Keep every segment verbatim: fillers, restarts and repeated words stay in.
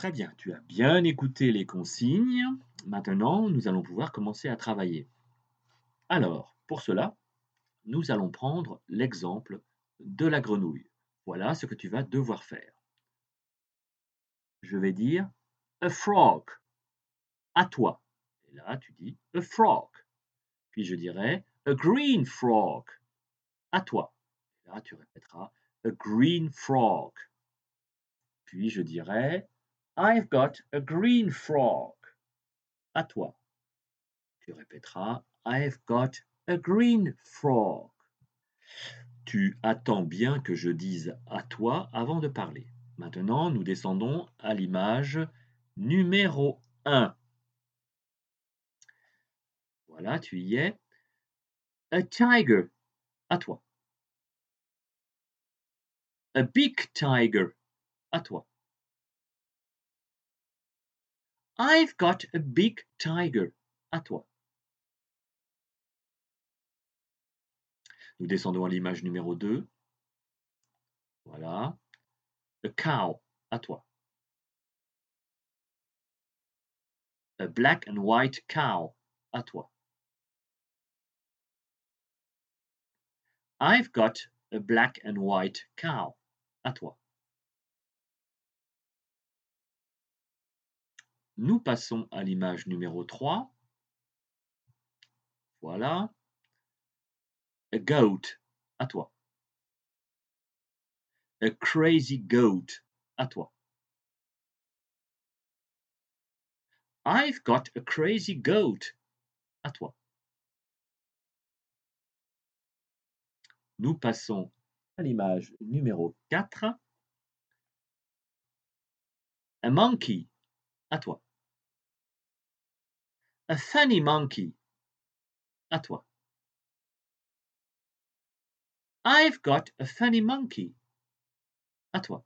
Très bien, tu as bien écouté les consignes. Maintenant, nous allons pouvoir commencer à travailler. Alors, pour cela, nous allons prendre l'exemple de la grenouille. Voilà ce que tu vas devoir faire. Je vais dire a frog. À toi. Et là, tu dis a frog. Puis je dirai a green frog. À toi. Et là, tu répéteras a green frog. Puis je dirai I've got a green frog. À toi. Tu répéteras I've got a green frog. Tu attends bien que je dise à toi avant de parler. Maintenant, nous descendons à l'image numéro un. Voilà, tu y es. A tiger. À toi. A big tiger. À toi. I've got a big tiger. À toi. Nous descendons à l'image numéro deux. Voilà. A cow. À toi. A black and white cow. À toi. I've got a black and white cow. À toi. Nous passons à l'image numéro trois. Voilà. A goat. À toi. A crazy goat. À toi. I've got a crazy goat. À toi. Nous passons à l'image numéro quatre. A monkey. À toi. A funny monkey. À toi. I've got a funny monkey. À toi.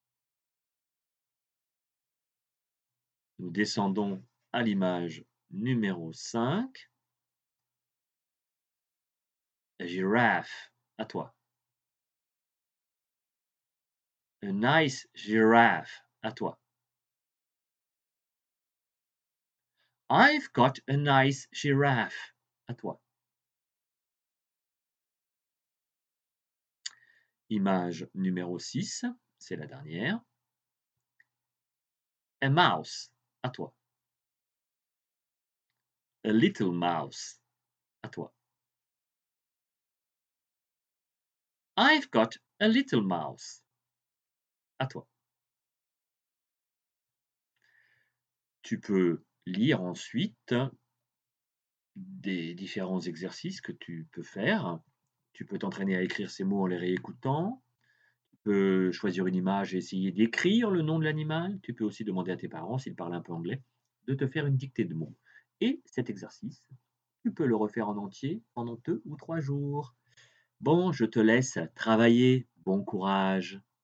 Nous descendons à l'image numéro cinq. A giraffe. À toi. A nice giraffe. À toi. I've got a nice giraffe. À toi. Image numéro six, c'est la dernière. A mouse. À toi. A little mouse. À toi. I've got a little mouse. À toi. Tu peux lire ensuite des différents exercices que tu peux faire. Tu peux t'entraîner à écrire ces mots en les réécoutant. Tu peux choisir une image et essayer d'écrire le nom de l'animal. Tu peux aussi demander à tes parents, s'ils parlent un peu anglais, de te faire une dictée de mots. Et cet exercice, tu peux le refaire en entier pendant deux ou trois jours. Bon, je te laisse travailler. Bon courage.